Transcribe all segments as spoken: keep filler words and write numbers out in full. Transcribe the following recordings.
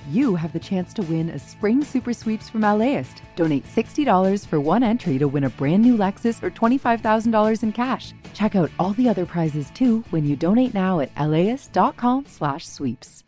you have the chance to win a spring super sweeps from LAist. Donate sixty dollars for one entry to win a brand new Lexus or twenty-five thousand dollars in cash. Check out all the other prizes too when you donate now at laist.com slash sweeps.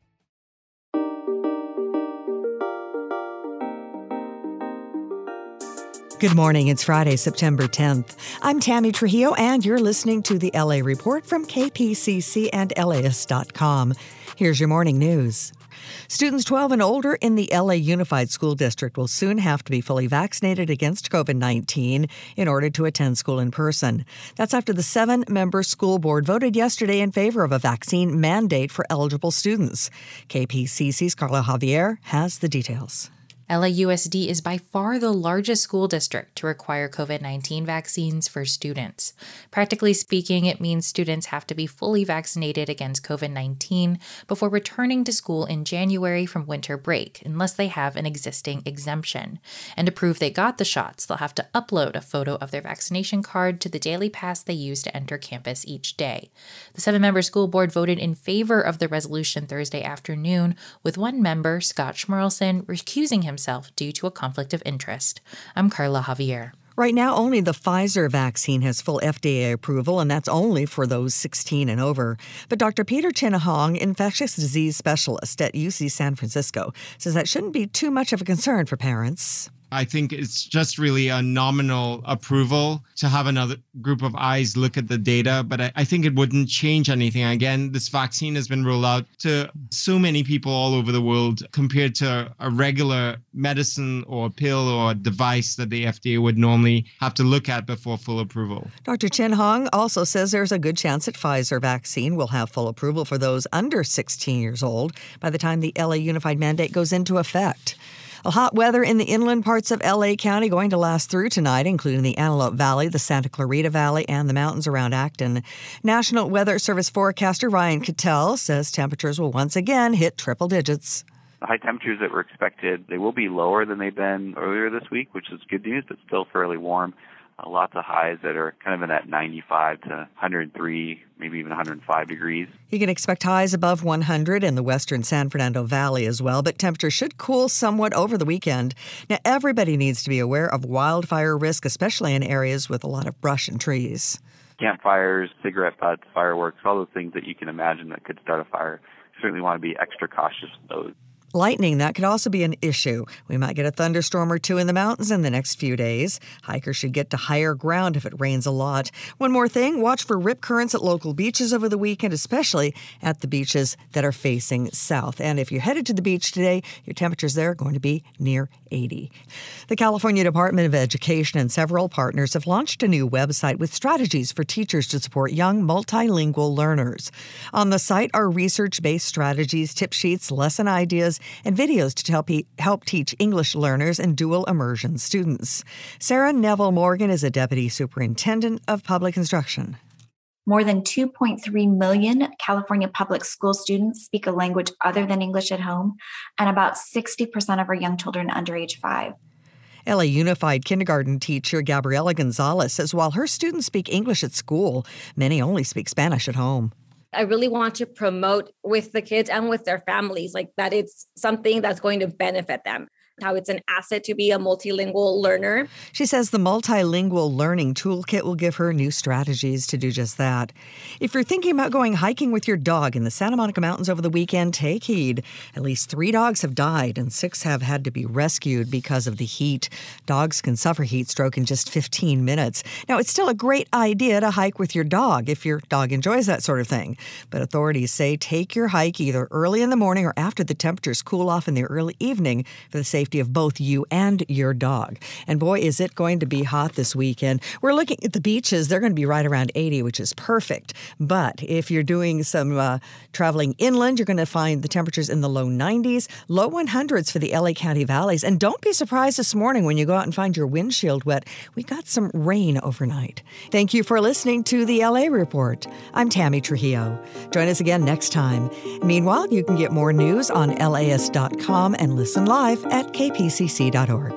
Good morning. It's Friday, September tenth. I'm Tammy Trujillo, and you're listening to the L A Report from K P C C and L Aist dot com. Here's your morning news. Students twelve and older in the L A Unified School District will soon have to be fully vaccinated against COVID nineteen in order to attend school in person. That's after the seven-member school board voted yesterday in favor of a vaccine mandate for eligible students. K P C C's Carla Javier has the details. L A U S D is by far the largest school district to require COVID nineteen vaccines for students. Practically speaking, it means students have to be fully vaccinated against COVID nineteen before returning to school in January from winter break, unless they have an existing exemption. And to prove they got the shots, they'll have to upload a photo of their vaccination card to the daily pass they use to enter campus each day. The seven-member school board voted in favor of the resolution Thursday afternoon, with one member, Scott Schmerlson, recusing himself due to a conflict of interest. I'm Carla Javier. Right now, only the Pfizer vaccine has full F D A approval, and that's only for those sixteen and over. But Doctor Peter Chin Hong, infectious disease specialist at U C San Francisco, says that shouldn't be too much of a concern for parents. I think it's just really a nominal approval to have another group of eyes look at the data, but I, I think it wouldn't change anything. Again, this vaccine has been rolled out to so many people all over the world compared to a regular medicine or pill or device that the F D A would normally have to look at before full approval. Doctor Chin Hong also says there's a good chance that Pfizer vaccine will have full approval for those under sixteen years old by the time the L A Unified Mandate goes into effect. Well, hot weather in the inland parts of L A County going to last through tonight, including the Antelope Valley, the Santa Clarita Valley, and the mountains around Acton. National Weather Service forecaster Ryan Cattell says temperatures will once again hit triple digits. The high temperatures that were expected, they will be lower than they've been earlier this week, which is good news, but still fairly warm. Uh, lots of highs that are kind of in that ninety-five to one hundred three, maybe even one hundred five degrees. You can expect highs above one hundred in the western San Fernando Valley as well, but temperatures should cool somewhat over the weekend. Now, everybody needs to be aware of wildfire risk, especially in areas with a lot of brush and trees. Campfires, cigarette butts, fireworks, all those things that you can imagine that could start a fire. You certainly want to be extra cautious of those. Lightning, that could also be an issue. We might get a thunderstorm or two in the mountains in the next few days. Hikers should get to higher ground if it rains a lot. One more thing, watch for rip currents at local beaches over the weekend, especially at the beaches that are facing south. And if you're headed to the beach today, your temperatures there are going to be near eighty. The California Department of Education and several partners have launched a new website with strategies for teachers to support young multilingual learners. On the site are research-based strategies, tip sheets, lesson ideas, and videos to help, help teach English learners and dual immersion students. Sarah Neville Morgan is a Deputy Superintendent of Public Instruction. More than two point three million California public school students speak a language other than English at home, and about sixty percent of our young children under age five. L A Unified kindergarten teacher Gabriela Gonzalez says while her students speak English at school, many only speak Spanish at home. I really want to promote with the kids and with their families, like that it's something that's going to benefit them. How it's an asset to be a multilingual learner. She says the multilingual learning toolkit will give her new strategies to do just that. If you're thinking about going hiking with your dog in the Santa Monica Mountains over the weekend, take heed. At least three dogs have died and six have had to be rescued because of the heat. Dogs can suffer heat stroke in just fifteen minutes. Now, it's still a great idea to hike with your dog if your dog enjoys that sort of thing. But authorities say take your hike either early in the morning or after the temperatures cool off in the early evening for the safety of both you and your dog. And boy, is it going to be hot this weekend. We're looking at the beaches. They're going to be right around eighty, which is perfect. But if you're doing some uh, traveling inland, you're going to find the temperatures in the low nineties, low hundreds for the L A County valleys. And don't be surprised this morning when you go out and find your windshield wet. We got some rain overnight. Thank you for listening to the L A Report. I'm Tammy Trujillo. Join us again next time. Meanwhile, you can get more news on L A S dot com and listen live at K P C C dot org.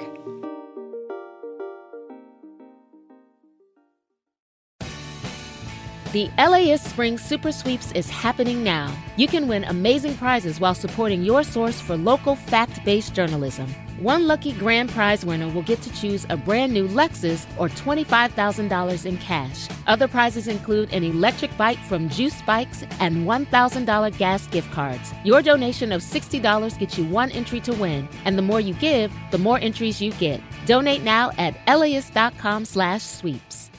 The LAist Spring Super Sweeps is happening now. You can win amazing prizes while supporting your source for local fact-based journalism. One lucky grand prize winner will get to choose a brand new Lexus or twenty-five thousand dollars in cash. Other prizes include an electric bike from Juice Bikes and one thousand dollars gas gift cards. Your donation of sixty dollars gets you one entry to win, and the more you give, the more entries you get. Donate now at LAist.com slash sweeps.